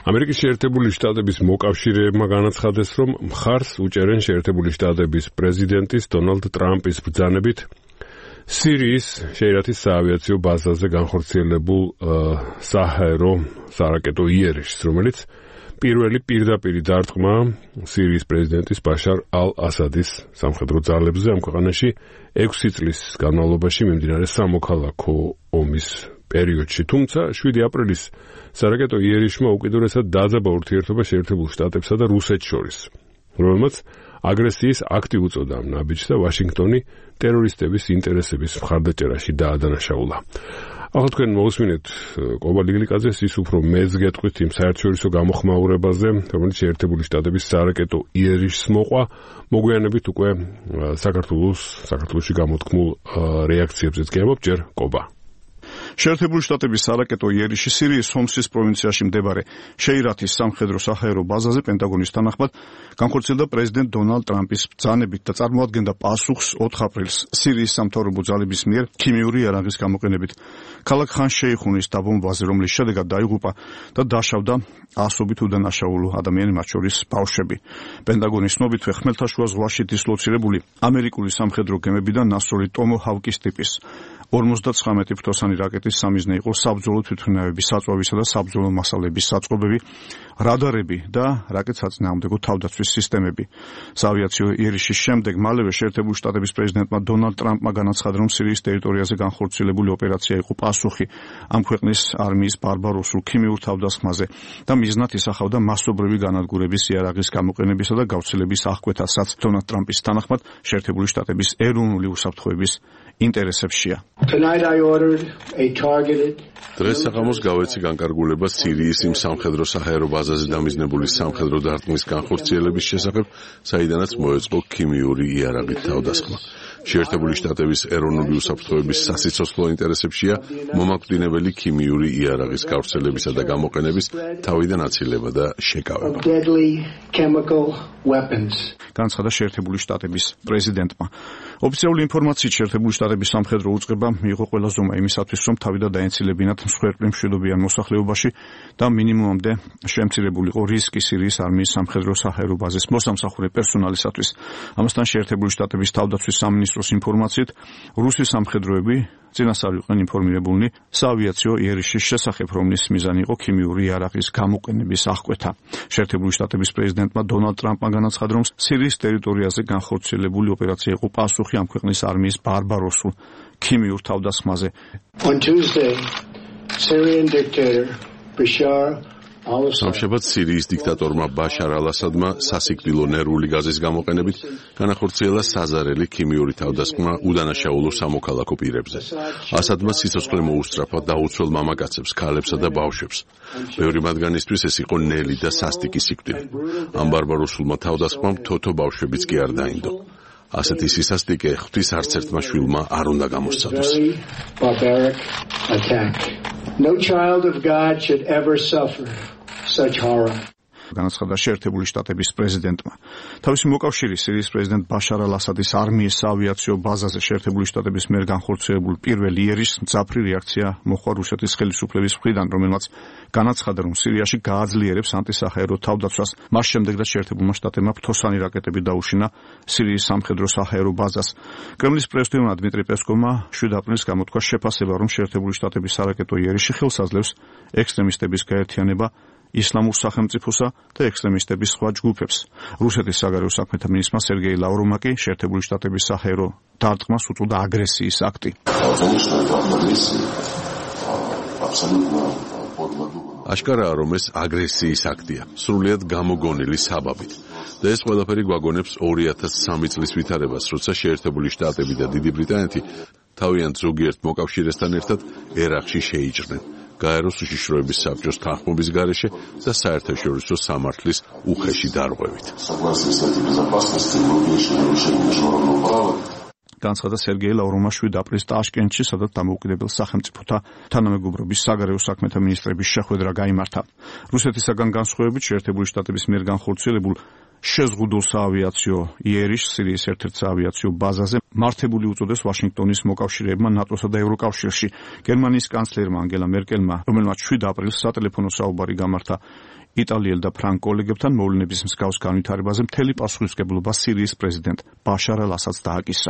ამერიკის შეერთებული შტატების მოკავშირეებმა განაცხადეს, რომ მხარს უჭერენ შეერთებული შტატების პრეზიდენტის დონალდ ტრამპის ბრძანებით სირიის შეირათის საავიაციო ბაზაზე განხორციელებულ საჰაერო სარაკეტო იერიშს, რომელიც პირველი პირდაპირი დარტყმა სირიის პრეზიდენტის ბაშარ ალ-ასადის სამხედრო ძალებზე ამ ქვეყანაში 6 წლის განმავლობაში მიმდინარე სამოქალაქო ომის პერიოდში, თუმცა 7 აპრილის სარაკეტო იერიშმა უკიდურესად დაძაბა ურთიერთობა შეერთებულ შტატებსა და რუსეთს შორის, რომელმაც აგრესიის აქტი უწოდა ამ ნაბიჯს და ვაშინგტონი ტერორისტების ინტერესების მხარდაჭერაში დაადანაშაულა. ახლა თქვენ მოусმინეთ კობა ლიგლიკაძეს, ის უფრო მეც გეტყვით იმ საერთაშორისო გამოხმაურებაზე, რომელიც შეერთებული შტატების სარაკეტო იერიშს მოყვა, მოგვიანებით უკვე საქართველოში გამოთქმულ რეაქციებზეც გემობ, ჯერ კობა. შეერთებული შტატების სარაკეტო იერიში სირიის ჰომსის პროვინციაში მდებარე შეირათის სამხედრო საჰაერო ბაზაზე პენტაგონის თანახმად განხორციელდა პრეზიდენტ დონალდ ტრამპის ბრძანებით და წარმოადგენდა პასუხს 4 აპრილს სირიის სამთავრობო ძალების მიერ ქიმიური იარაღის გამოყენებით ქალაქ ხან-შეიხუნის დაბომბვაზე, რომლის შედეგად დაიღუპა და დაშავდა ასობით უდანაშაულო ადამიანი, მათ შორის ბავშვები. პენტაგონის ცნობითვე ხმელთაშუა ზღვაში დისლოცირებული ამერიკული სამხედრო გემებიდან ნასროლი ტომოჰავკის ტიპის 59 ფრთოსანი რაკეტის სამიზნე იყო საბრძოლო თვითმფრინავების საწვავისა და საბრძოლო მასალების საწყობები, რადარები და რაკეტსაწინააღმდეგო თავდაცვის სისტემები. საავიაციო იერიშის შემდეგ მალევე შეერთებული შტატების პრეზიდენტმა დონალდ ტრამპმა განაცხადა, რომ სირიის ტერიტორიაზე განხორციელებული ოპერაცია იყო პასუხი ამ ქვეყნის არმიის ბარბაროსულ ქიმიურ თავდასხმაზე და მიზნად ისახავდა მასობრივი განადგურების იარაღის გამოყენებისა და გავრცელების აღკვეთასაც. დონალდ ტრამპის თანახმად შეერთებული შტატების ეროვნული უსაფრთხოების ინტერესებშია. დღეს საღამოს გავეცი განკარგულება სირიის იმ სამხედრო საჰაერო ბაზაზე დამიზნებული სამხედრო დარტყმის განხორციელების შესახებ, საიდანაც მოეწყო ქიმიური იარაღით თავდასხმა. შეერთებული შტატების ეროვნული უსაფრთხოების სასიცოცხლო ინტერესებშია მომაკვდინებელი ქიმიური იარაღის გავრცელებისა და გამოყენების თავიდან აცილება და შეკავება. განაცხადა შეერთებული შტატების პრეზიდენტმა. ოფიციალური ინფორმაციით შეერთებული შტატების სამხედრო უწყება მიიღო ყველა ზომა იმისათვის, რომ თავიდან დაენცილებინათ მსხვერპლი მშვიდობიან მოსახლეობაში და მინიმუმამდე შემცირებულიყო რისკი სირიის არმიის სამხედრო საჰაერო ბაზის მოსამსახურე პერსონალისათვის. ამასთან შეერთებული შტატების თავდაცვის სამინისტროს ინფორმაციით, რუსი სამხედროები წინასწარ იყვნენ ინფორმირებულნი საავიაციო იერიშის შესახებ, რომლის მიზანი იყო ქიმიური იარაღის გამოყენების აღკვეთა. შეერთებული შტატების პრეზიდენტმა დონალდ ტრამპმა განაცხადა, რომ სირიის ტერიტორიაზე განხორციელებული ოპერაცია იყო პასუხი ამ ქვეყნის არმიის ბარბაროსულ ქიმიურ თავდასხმაზე. სამშაბათს სირიის დიქტატორმა ბაშარ ალ-ასადმა სასიკვდილო ნერვული გაზის გამოყენებით განახორციელა საზარელი ქიმიური თავდასხმა უდანაშაულო სამოქალაქო პირებზე. ასადმა სიცოცხლე მოუსწრაფა დაუცველ მამაკაცებს, ქალებსა და ბავშვებს. ბევრი მათგანისთვის ეს იყო ნელი და სასტიკი სიკვდილი. ამ ბარბაროსულმა თავდასხმამ თოთო ბავშვებიც კი არ დაინდო. ასეთი სისასტიკე ღვთის არც ერთმა შვილმა არ უნდა გამოსცადოს. No child of God should ever suffer such horror. განაცხადა შეერთებული შტატების პრეზიდენტმა. თავისი მოკავშირის სირიის პრეზიდენტ ბაშარ ალ-ასადის არმიის საავიაციო ბაზაზე შეერთებული შტატების მიერ განხორციელებულ პირველ იერიშს მძაფრი რეაქცია მოჰყვა რუსეთის ხელისუფლების მხრიდან, რომელმაც განაცხადა, რომ სირიაში გააძლიერებს ანტისაჰაერო თავდაცვას, მას შემდეგ რაც შეერთებულმა შტატებმა ფრთოსანი რაკეტები დაუშინა სირიის სამხედრო საჰაერო ბაზას. კრემლის პრესტუმრმა დმიტრი პესკოვმა 7 აპრილს გამოთქვა შეფასება, რომ შეერთებული შტატების სარაკეტო იერიში ხელს აძლევს ექსტრემისტების გაერთიანება ისლამურ სახელმწიფოსა და ექსტრემისტების სხვა ჯგუფებს. რუსეთის საგარეო საქმეთა მინისტრმა სერგეი ლავროვმა კი შეერთებული შტატების საჰაერო დარტყმას უწოდა აგრესიის აქტი. აშკარაა, რომ ეს აგრესიის აქტია, სრულიად გამოგონილი საბაბით. და ეს ყველაფერი გვაგონებს 2003 წლის ვითარებას, როცა შეერთებული შტატები და დიდი ბრიტანეთი თავიანთ ზოგიერთ მოკავშირესთან ერთად ერაყში შეიჭრნენ. გაეროს უშიშროების საბჭოს თანხმობის გარეშე და საერთაშორისო სამართლის უხეში დარღვევით. განაცხადა სერგეი ლავროვმა 7 აპრილს ტაშკენტში, სადაც დამოუკიდებელ სახელმწიფოთა თანამეგობრობის საგარეო საქმეთა მინისტრების შეხვედრა გაიმართა. რუსეთისაგან განსხვავებით შეერთებული შტატების მიერ განხორციელებულ შეზღუდულ საავიაციო იერიშს სირიის ერთ-ერთ საავიაციო ბაზაზე მართებული უწოდეს ვაშინგტონის მოკავშირეებმა ნატოსა და ევროკავშირში. გერმანიის კანცლერმა ანგელა მერკელმა, რომელმაც 7 აპრილს სატელეფონო საუბარი გამართა იტალიელ და ფრანგ კოლეგებთან მოვლენების მსგავს განვითარებაზე მთელი პასუხისმგებლობა სირიის პრეზიდენტ ბაშარ ალ-ასადს დააკისრა.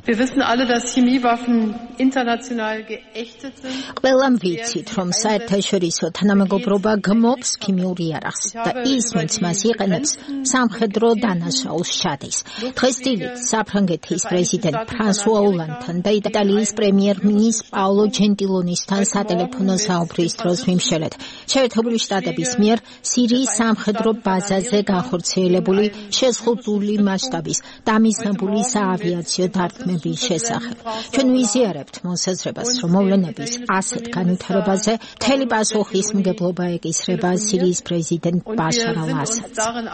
ყველამ ვიცით, რომ საერთაშორისო თანამეგობრობა გმობს ქიმიურ იარაღს და ის, ვინც მას იყენებს, სამხედრო დანაშაულს შედის. დღეს დილით საფრანგეთის პრეზიდენტ ფრანსუა ოლანდთან და იტალიის პრემიერ-მინისტრ პაოლო ჯენტილონისთან სატელეფონო საუბრის დროს ვიმსჯელეთ. შეერთებული შტატების მიერ სირიის სამხედრო ბაზაზე განხორციელებული შეზღუდული მასშტაბის დამიზნებული საავიაციო დარტყმების შესახებ. ჩვენ ვიზიარებთ მოსაზრებას, რომ მოვლენების ასეთ განვითარებაზე მთელი პასუხისმგებლობა ეკისრება სირიის პრეზიდენტ ბაშარ ალ-ასადს.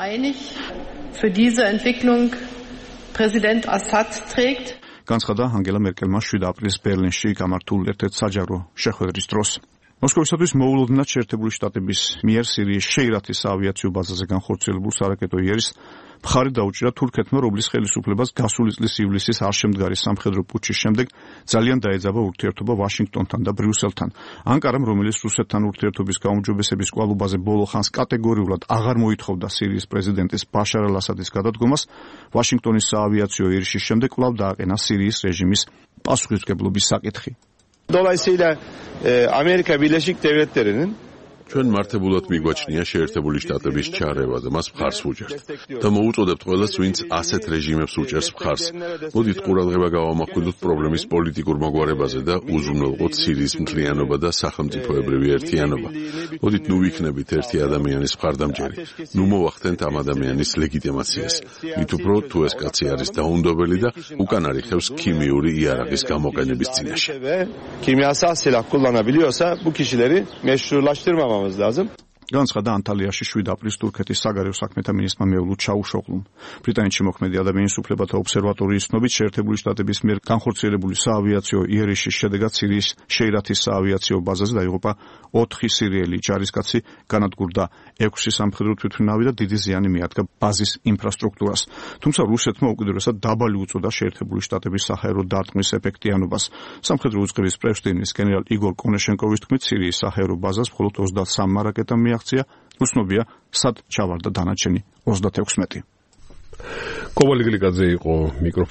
განცხადა ანგელა მერკელმა 7 აპრილს ბერლინში გამართულ ერთ-ერთ საჯარო შეხვედრის დროს. მოსკოვისათვის მოულოდნელად შეერთებული შტატების მიერ სირიის შეირათის საავიაციო ბაზაზე განხორციელებულ სარაკეტო იერიშს მხარი დაუჭირა თურქეთმა, რომლის ხელისუფლებას გასული წლის ივლისის არშემდგარი სამხედრო პუტჩის შემდეგ ძალიან დაეძაბა ურთიერთობა ვაშინგტონთან და ბრიუსელთან. ანკარამ, რომელიც რუსეთთან ურთიერთობის გაუმჯობესების კვალობაზე ბოლო ხანს კატეგორიულად აღარ მოითხოვდა სირიის პრეზიდენტის ბაშარ ალ-ასადის გადადგომას, ვაშინგტონის საავიაციო იერიშის შემდეგ კვლავ დააყენა სირიის რეჟიმის პასუხისმგებლობის საკითხი. Dolayısıyla Amerika Birleşik Devletleri'nin ჩვენ მართებულად მიგვაჩნია შეერთებული შტატების ჩარევა და მას მხარს ვუჭერთ და მოუწოდებთ ყველას, ვინც ასეთ რეჟიმებს უჭერს მხარს. მოდით ყურადღება გავამახვილოთ პრობლემის პოლიტიკურ მოგვარებაზე და უზრუნველყოთ სირიის მთლიანობა და სახელმწიფოებრივი ერთიანობა. მოდით ნუ ვიქნებით ერთი ადამიანის მხარდამჭერი. ნუ მოვახდენთ ამ ადამიანის ლეგიტიმაციას. მით უფრო თუ ეს კაცი არის დაუნდობელი და უკან არიხევს ქიმიური იარაღის გამოყენების წინაშე. kimyasal silah kullanabiliyorsa bu kişileri meşrulaştırmamamız lazım. განცხადა ანტალიაში 7 აპრილს თურქეთის საგარეო საქმეთა მინისტრმა მევლუდ ჩაუშოღლუმ. ბრიტანეთში მოქმედი ადამიანის უფლებათა ობსერვატორიის ცნობით შეერთებული შტატების მიერ განხორციელებული საავიაციო იერიშის შედეგად სირიის შეირათის საავიაციო ბაზაზე დაიღუპა 4 სირიელი ჯარისკაცი, განადგურდა 6 სამხედრო თვითმფრინავი და დიდი ზიანი მიადგა ბაზის ინფრასტრუქტურას. თუმცა რუსეთმა უკიდურესად დაბალი უწოდა შეერთებული შტატების საჰაერო დარტყმის ეფექტიანობას. სამხედრო უწყების პრევსტინის გენერალ იგორ კონეშენკოვის თქმით, სირიის საჰაერო ბაზას მხოლოდ 23 რაკეტა მიაღწია, უცნობია სად ჩავარდა დანარჩენი 36. კოვალიგლიკაძე იყო მიკროფონი.